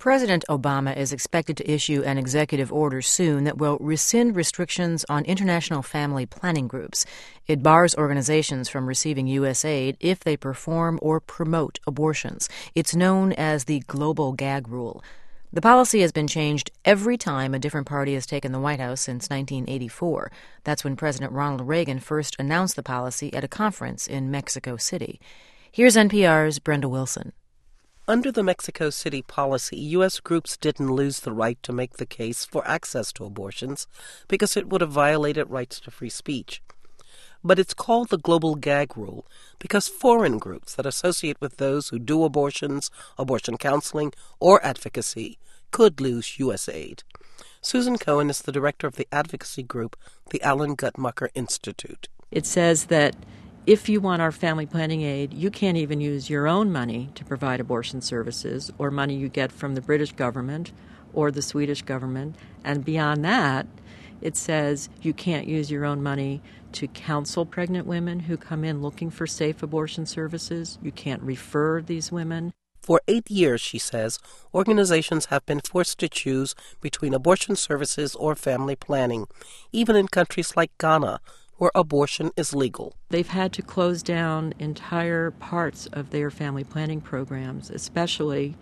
President Obama is expected to issue an executive order soon that will rescind restrictions on international family planning groups. It bars organizations from receiving U.S. aid if they perform or promote abortions. It's known as the Global Gag Rule. The policy has been changed every time a different party has taken the White House since 1984. That's when President Ronald Reagan first announced the policy at a conference in Mexico City. Here's NPR's Brenda Wilson. Under the Mexico City policy, U.S. groups didn't lose the right to make the case for access to abortions because it would have violated rights to free speech. But it's called the Global Gag Rule because foreign groups that associate with those who do abortions, abortion counseling, or advocacy could lose U.S. aid. Susan Cohen is the director of the advocacy group, the Alan Guttmacher Institute. It says that if you want our family planning aid, you can't even use your own money to provide abortion services or money you get from the British government or the Swedish government. And beyond that, it says you can't use your own money to counsel pregnant women who come in looking for safe abortion services. You can't refer these women. For 8 years, she says, organizations have been forced to choose between abortion services or family planning, even in countries like Ghana, where abortion is legal. They've had to close down entire parts of their family planning programs, especially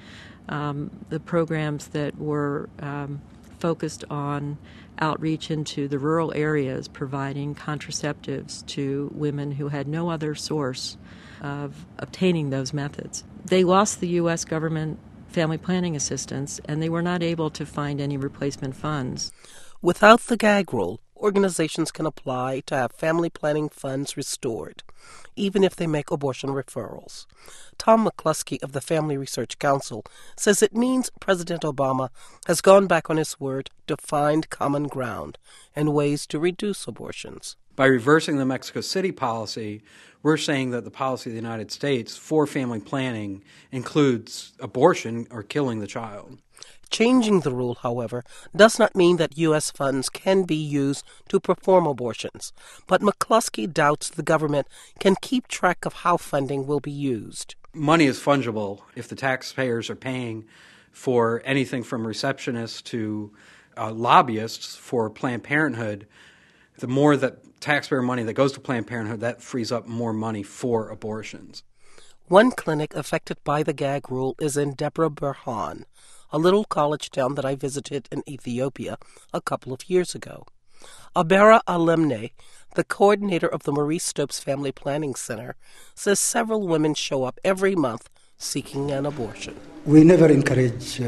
the programs that were focused on outreach into the rural areas, providing contraceptives to women who had no other source of obtaining those methods. They lost the U.S. government family planning assistance, and they were not able to find any replacement funds. Without the gag rule, organizations can apply to have family planning funds restored, even if they make abortion referrals. Tom McCluskey of the Family Research Council says it means President Obama has gone back on his word to find common ground and ways to reduce abortions. By reversing the Mexico City policy, we're saying that the policy of the United States for family planning includes abortion or killing the child. Changing the rule, however, does not mean that U.S. funds can be used to perform abortions, but McCluskey doubts the government can keep track of how funding will be used. Money is fungible. If the taxpayers are paying for anything from receptionists to lobbyists for Planned Parenthood, the more that taxpayer money that goes to Planned Parenthood, that frees up more money for abortions. One clinic affected by the gag rule is in Debre Berhan, a little college town that I visited in Ethiopia a couple of years ago. Abera Alemne, the coordinator of the Maurice Stopes Family Planning Center, says several women show up every month seeking an abortion. We never encourage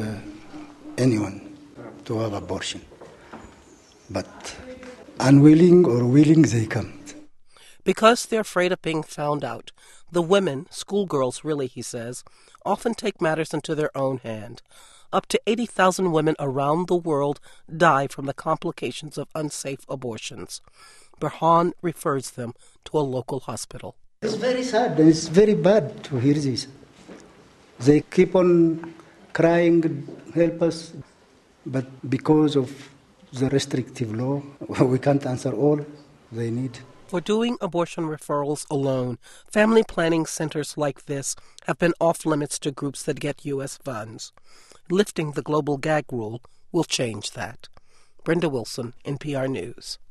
anyone to have abortion, but unwilling or willing, they come. Because they're afraid of being found out, the women, schoolgirls really, he says, often take matters into their own hand. Up to 80,000 women around the world die from the complications of unsafe abortions. Berhan refers them to a local hospital. It's very sad and it's very bad to hear this. They keep on crying, help us, but because of the restrictive law, we can't answer all they need. For doing abortion referrals alone, family planning centers like this have been off-limits to groups that get U.S. funds. Lifting the global gag rule will change that. Brenda Wilson, NPR News.